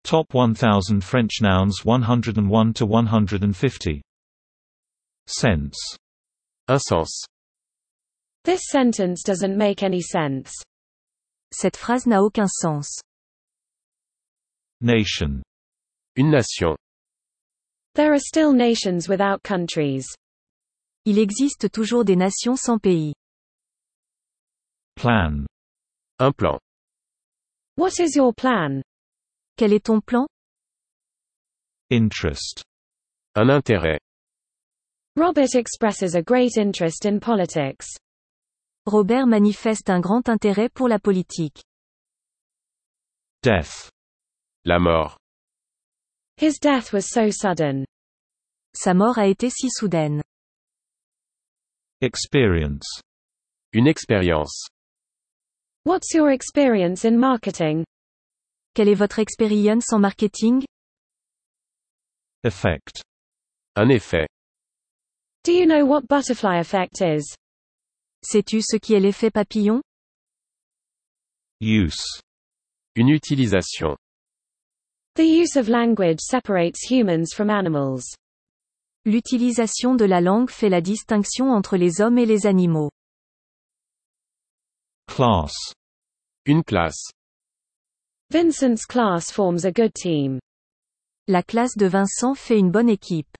Top 1000 French nouns 101 to 150. Sense. Un sens. This sentence doesn't make any sense. Cette phrase n'a aucun sens. Nation. Une nation. There are still nations without countries. Il existe toujours des nations sans pays. Plan. Un plan. What is your plan? Quel est ton plan? Interest. Un intérêt. Robert expresses a great interest in politics. Robert manifeste un grand intérêt pour la politique. Death. La mort. His death was so sudden. Sa mort a été si soudaine. Experience. Une expérience. What's your experience in marketing? Quelle est votre expérience en marketing? Effect. Un effet. Do you know what butterfly effect is? Sais-tu ce qui est l'effet papillon? Use. Une utilisation. The use of language separates humans from animals. L'utilisation de la langue fait la distinction entre les hommes et les animaux. Class. Une classe. Vincent's class forms a good team. La classe de Vincent fait une bonne équipe.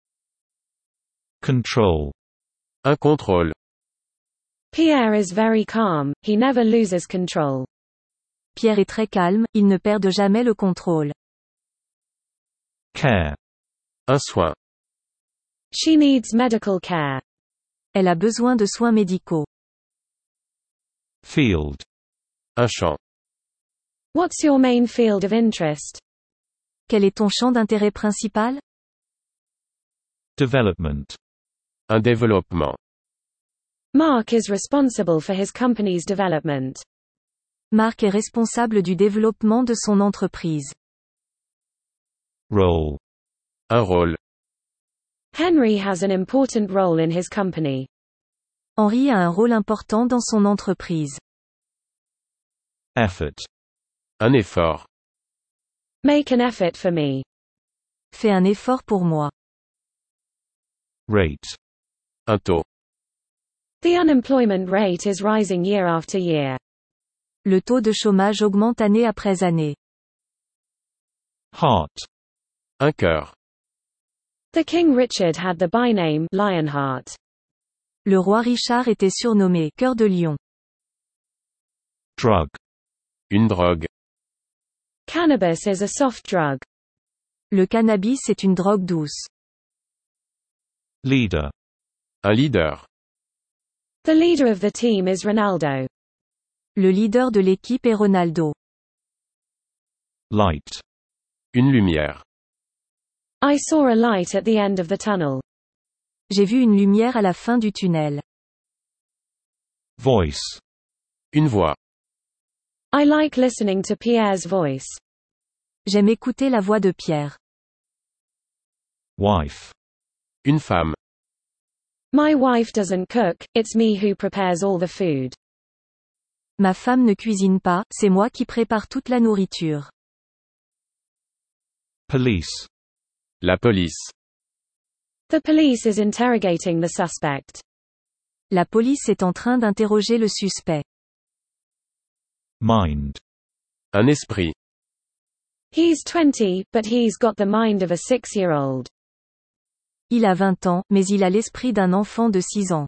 Control. Un contrôle. Pierre is very calm, he never loses control. Pierre est très calme, il ne perd jamais le contrôle. Care. Un soin. She needs medical care. Elle a besoin de soins médicaux. Field. Un champ. What's your main field of interest? Quel est ton champ d'intérêt principal? Development. Un développement. Mark is responsible for his company's development. Marc est responsable du développement de son entreprise. Role. Un rôle. Henry has an important role in his company. Henri a un rôle important dans son entreprise. Effort. Un effort. Make an effort for me. Fais un effort pour moi. Rate. Un taux. The unemployment rate is rising year after year. Le taux de chômage augmente année après année. Heart. Un cœur. The King Richard had the byname Lionheart. Le roi Richard était surnommé Cœur de Lion. Drug. Une drogue. Cannabis is a soft drug. Le cannabis est une drogue douce. Leader. Un leader. The leader of the team is Ronaldo. Le leader de l'équipe est Ronaldo. Light. Une lumière. I saw a light at the end of the tunnel. J'ai vu une lumière à la fin du tunnel. Voice. Une voix. I like listening to Pierre's voice. J'aime écouter la voix de Pierre. Wife. Une femme. My wife doesn't cook, it's me who prepares all the food. Ma femme ne cuisine pas, c'est moi qui prépare toute la nourriture. Police. La police. The police is interrogating the suspect. La police est en train d'interroger le suspect. Mind. Un esprit. He's 20, but he's got the mind of a 6-year-old. Il a 20 ans, mais il a l'esprit d'un enfant de 6 ans.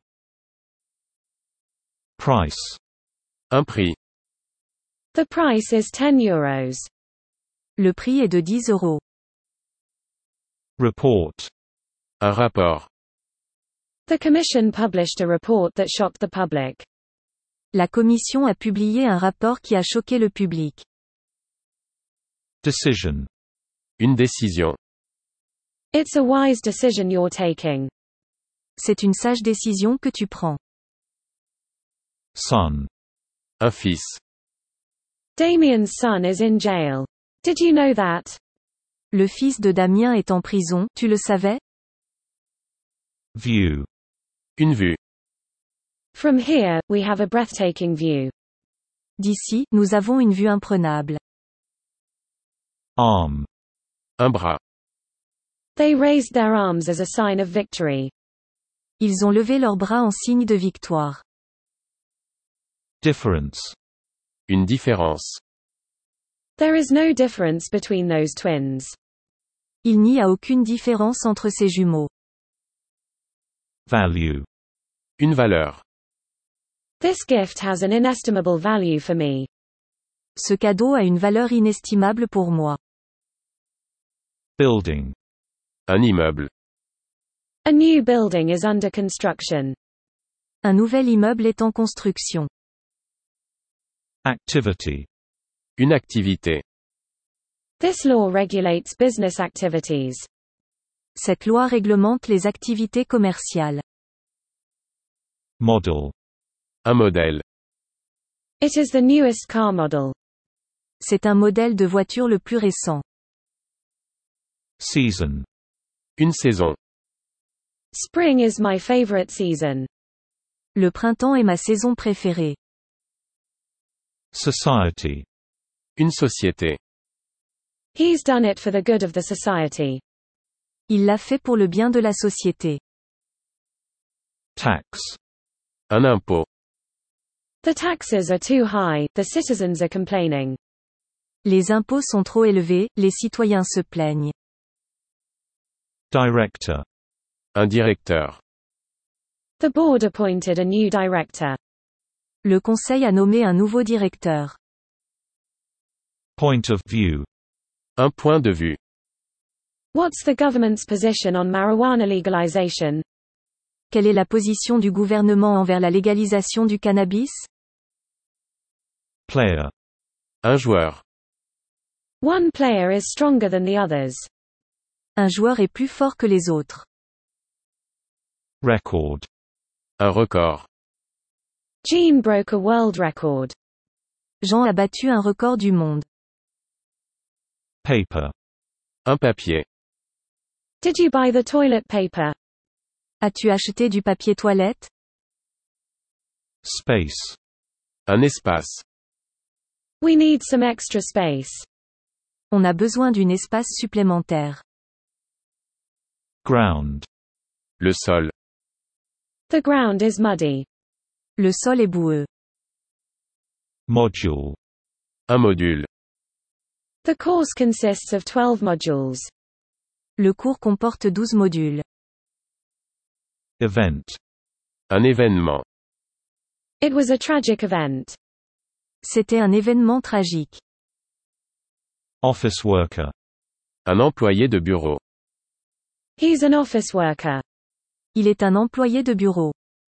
Price. Un prix. The price is 10 euros. Le prix est de 10 euros. Report. Un rapport. The commission published a report that shocked the public. La commission a publié un rapport qui a choqué le public. Decision. Une décision. It's a wise decision you're taking. C'est une sage décision que tu prends. Son. Un fils. Damien's son is in jail. Did you know that? Le fils de Damien est en prison, tu le savais? View. Une vue. From here, we have a breathtaking view. D'ici, nous avons une vue imprenable. Arm. Un bras. They raised their arms as a sign of victory. Ils ont levé leurs bras en signe de victoire. Difference. Une différence. There is no difference between those twins. Il n'y a aucune différence entre ces jumeaux. Value. Une valeur. This gift has an inestimable value for me. Ce cadeau a une valeur inestimable pour moi. Building. Un immeuble. A new building is under construction. Un nouvel immeuble est en construction. Activity. Une activité. This law regulates business activities. Cette loi réglemente les activités commerciales. Model. Un modèle. It is the newest car model. C'est un modèle de voiture le plus récent. Season. Une saison. Spring is my favorite season. Le printemps est ma saison préférée. Society. Une société. He's done it for the good of the society. Il l'a fait pour le bien de la société. Tax. Un impôt. The taxes are too high, the citizens are complaining. Les impôts sont trop élevés, les citoyens se plaignent. Director. Un directeur. The board appointed a new director. Le conseil a nommé un nouveau directeur. Point of view. Un point de vue. What's the government's position on marijuana legalization? Quelle est la position du gouvernement envers la légalisation du cannabis? Player. Un joueur. One player is stronger than the others. Un joueur est plus fort que les autres. Record. Un record. Jean broke a world record. Jean a battu un record du monde. Paper. Un papier. Did you buy the toilet paper? As-tu acheté du papier toilette? Space. Un espace. We need some extra space. On a besoin d'un espace supplémentaire. Ground. Le sol. The ground is muddy. Le sol est boueux. Module. Un module. The course consists of 12 modules. Le cours comporte 12 modules. Event. Un événement. It was a tragic event. C'était un événement tragique. Office worker. Un employé de bureau. He's an office worker. Il est un employé de bureau.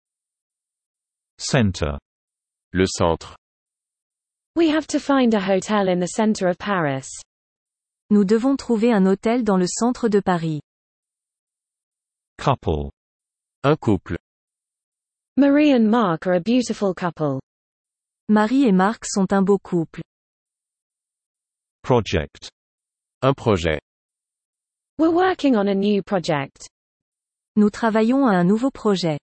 Center. Le centre. We have to find a hotel in the center of Paris. Nous devons trouver un hôtel dans le centre de Paris. Couple. Un couple. Marie and Mark are a beautiful couple. Marie et Marc sont un beau couple. Project. Un projet. We're working on a new project. Nous travaillons à un nouveau projet.